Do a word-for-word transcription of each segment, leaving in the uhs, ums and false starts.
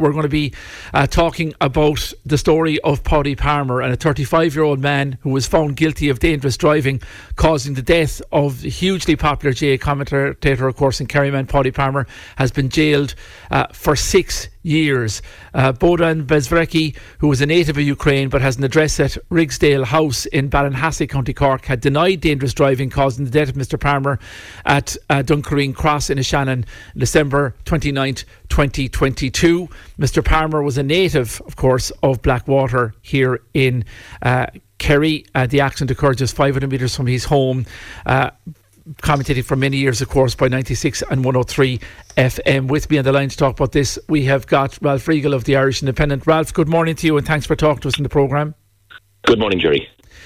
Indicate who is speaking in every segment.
Speaker 1: we're going to be uh, talking about the story of Paddy Palmer, and a thirty-five-year-old man who was found guilty of dangerous driving, causing the death of the hugely popular G A commentator, of course, in Kerryman. Paddy Palmer has been jailed uh, for six years. Uh, Bohdan Bezverky, who was a native of Ukraine but has an address at Rigsdale House in Ballinhassig, County Cork, had denied dangerous driving causing the death of Mister Palmer at uh, Duncareen Cross in Ishannon, December twenty-ninth, twenty twenty-two. Mister Palmer was a native, of course, of Blackwater here in uh, Kerry. Uh, the accident occurred just five hundred metres from his home. Uh, commentating for many years, of course, by ninety-six and one oh three F M. With me on the line to talk about this, we have got Ralph Riegel of the Irish Independent. Ralph, good morning to you, and thanks for talking to us in the programme.
Speaker 2: Good morning, Jerry.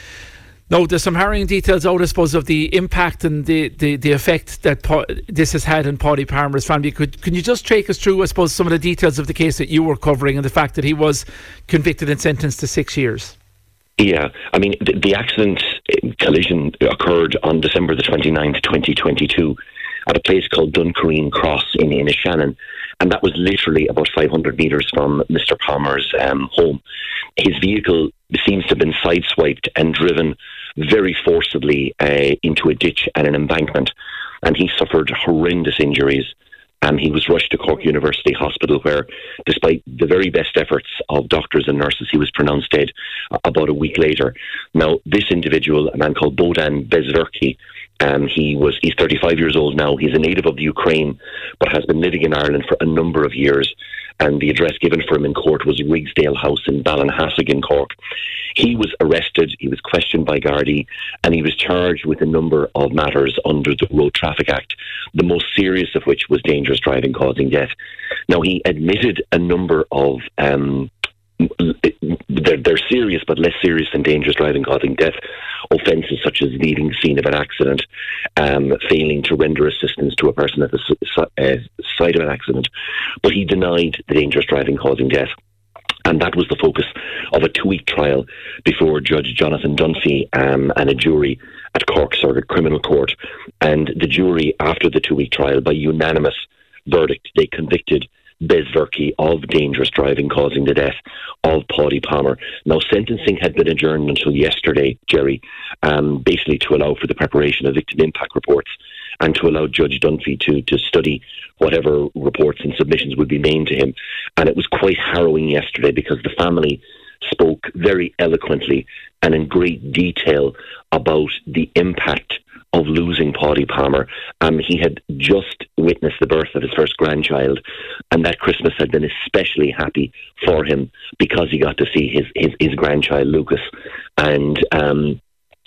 Speaker 1: Now, there's some harrowing details out, I suppose, of the impact and the, the, the effect that pa- this has had on Paddy Palmer's family. Could Can you just take us through, I suppose, some of the details of the case that you were covering and the fact that he was convicted and sentenced to six years?
Speaker 2: Yeah, I mean, the, the accident collision occurred on December the twenty-ninth, twenty twenty-two at a place called Duncareen Cross in Inishannon, and that was literally about five hundred metres from Mister Palmer's um, home. His vehicle seems to have been sideswiped and driven very forcibly uh, into a ditch and an embankment, and he suffered horrendous injuries. And he was rushed to Cork University Hospital, where, despite the very best efforts of doctors and nurses, he was pronounced dead uh, about a week later. Now, this individual, a man called Bohdan Bezverky, um, he was he's thirty-five years old now. He's a native of the Ukraine, but has been living in Ireland for a number of years. And the address given for him in court was Rigsdale House in Ballinhassig in Cork. He was arrested, he was questioned by Gardaí, and he was charged with a number of matters under the Road Traffic Act, the most serious of which was dangerous driving causing death. Now, he admitted a number of um, they're, they're serious but less serious than dangerous driving causing death offences, such as leaving the scene of an accident, um, failing to render assistance to a person at the uh, site of an accident, but he denied the dangerous driving causing death. And that was the focus of a two-week trial before Judge Jonathan Dunphy um, and a jury at Cork Circuit Criminal Court. And the jury, after the two-week trial, by unanimous verdict, they convicted Bezverky of dangerous driving causing the death of Paddy Palmer. Now, sentencing had been adjourned until yesterday, Jerry, um, basically to allow for the preparation of victim impact reports and to allow Judge Dunphy to, to study whatever reports and submissions would be made to him. And it was quite harrowing yesterday because the family spoke very eloquently and in great detail about the impact of losing Paddy Palmer. Um, he had just witnessed the birth of his first grandchild, and that Christmas had been especially happy for him because he got to see his, his, his grandchild, Lucas. And um,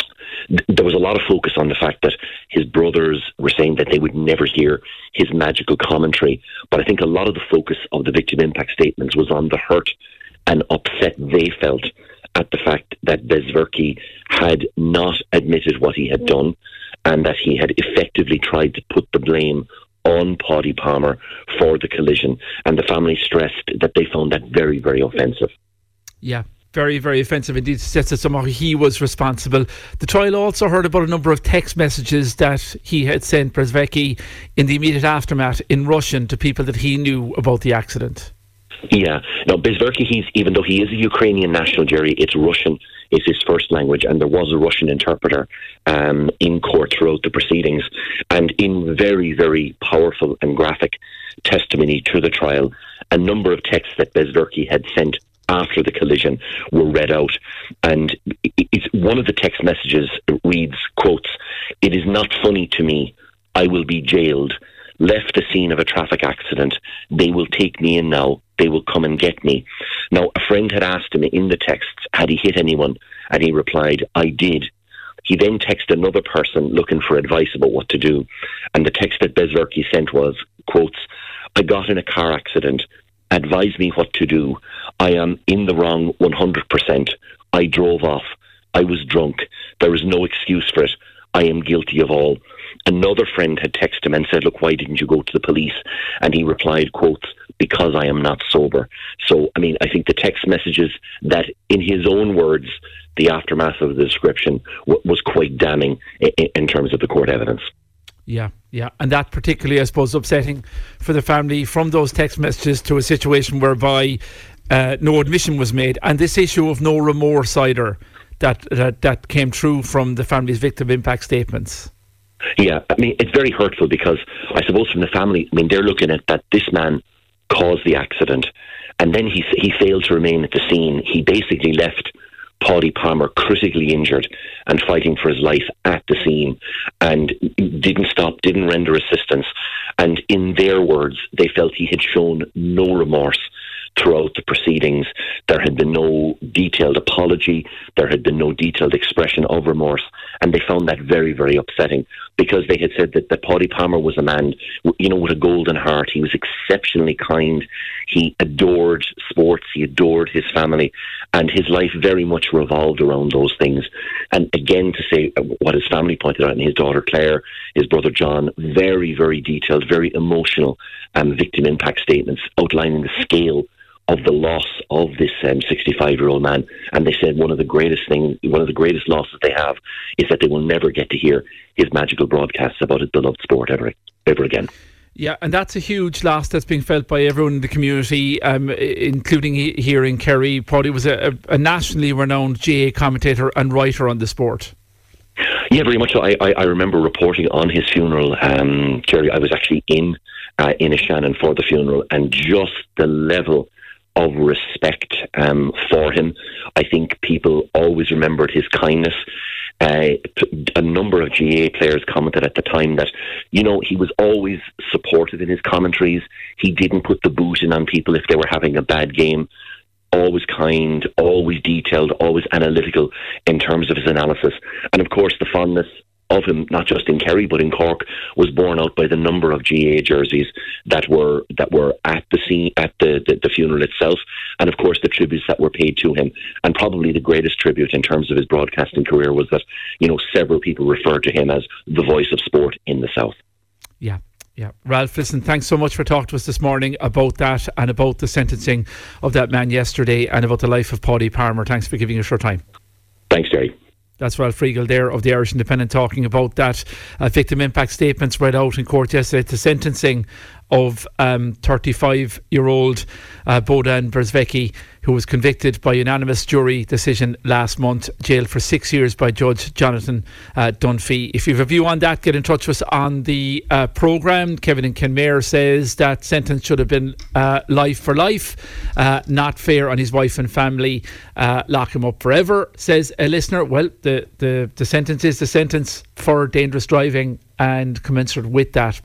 Speaker 2: th- there was a lot of focus on the fact that his brothers were saying that they would never hear his magical commentary. But I think a lot of the focus of the victim impact statements was on the hurt and upset they felt at the fact that Bezverky had not admitted what he had done, and that he had effectively tried to put the blame on Paddy Palmer for the collision. And the family stressed that they found that very, very offensive.
Speaker 1: Yeah, very, very offensive indeed. Says that somehow he was responsible. The trial also heard about a number of text messages that he had sent Bezverky in the immediate aftermath in Russian to people that he knew about the accident.
Speaker 2: Yeah. Now, Bezverky, he's, even though he is a Ukrainian national, Jerry, it's Russian is his first language, and there was a Russian interpreter um, in court throughout the proceedings. And in very, very powerful and graphic testimony to the trial, a number of texts that Bezverky had sent after the collision were read out. And it's one of the text messages reads, quotes, "It is not funny to me. I will be jailed. Left the scene of a traffic accident. They will take me in now. They will come and get me." Now, a friend had asked him in the texts, had he hit anyone? And he replied, "I did." He then texted another person looking for advice about what to do. And the text that Bezverky sent was, quotes, "I got in a car accident. Advise me what to do. I am in the wrong one hundred percent. I drove off. I was drunk. There is no excuse for it. I am guilty of all." Another friend had texted him and said, "Look, why didn't you go to the police?" And he replied, quotes, "Because I am not sober." So, I mean, I think the text messages that, in his own words, the aftermath of the description w- was quite damning in, in terms of the court evidence.
Speaker 1: Yeah, yeah. And that particularly, I suppose, upsetting for the family, from those text messages to a situation whereby uh, no admission was made. And this issue of no remorse either, that, that, that came through from the family's victim impact statements.
Speaker 2: Yeah, I mean, it's very hurtful because I suppose from the family, I mean, they're looking at that this man caused the accident and then he he failed to remain at the scene. He basically left Paudie Palmer critically injured and fighting for his life at the scene, and didn't stop, didn't render assistance. And in their words, they felt he had shown no remorse throughout the proceedings. There had been no detailed apology. There had been no detailed expression of remorse. And they found that very, very upsetting, because they had said that, that Paudie Palmer was a man, you know, with a golden heart. He was exceptionally kind. He adored sports. He adored his family. And his life very much revolved around those things. And again, to say what his family pointed out, and his daughter Claire, his brother John, very, very detailed, very emotional um, victim impact statements outlining the scale of the loss of this um, sixty-five-year-old man. And they said one of the greatest things, one of the greatest losses they have is that they will never get to hear his magical broadcasts about his beloved sport ever, ever again.
Speaker 1: Yeah, and that's a huge loss that's being felt by everyone in the community, um, including he- here in Kerry. Paudie was a, a nationally renowned G A A commentator and writer on the sport.
Speaker 2: Yeah, very much so. I, I, I remember reporting on his funeral, um, Jerry. I was actually in uh, Inishannon for the funeral, and just the level of respect um, for him. I think people always remembered his kindness. Uh, a number of G A A players commented at the time that, you know, he was always supportive in his commentaries. He didn't put the boot in on people if they were having a bad game. Always kind, always detailed, always analytical in terms of his analysis. And of course, the fondness of him, not just in Kerry but in Cork, was borne out by the number of G A A jerseys that were that were at the scene, at the, the, the funeral itself, and of course the tributes that were paid to him. And probably the greatest tribute in terms of his broadcasting career was that, you know, several people referred to him as the voice of sport in the South.
Speaker 1: Yeah. Yeah, Ralph, listen, thanks so much for talking to us this morning about that and about the sentencing of that man yesterday and about the life of Paudie Palmer. Thanks for giving us your time.
Speaker 2: Thanks, Jerry.
Speaker 1: That's Ralph Riegel there of the Irish Independent talking about that uh, victim impact statements read out in court yesterday. The sentencing of um, thirty-five-year-old uh, Bohdan Berzvecki, who was convicted by unanimous jury decision last month, jailed for six years by Judge Jonathan uh, Dunphy. If you have a view on that, get in touch with us on the uh, programme. Kevin in Kenmare says that sentence should have been uh, life for life, uh, not fair on his wife and family. Uh, lock him up forever, says a listener. Well, the, the, the sentence is the sentence for dangerous driving, and commensurate with that,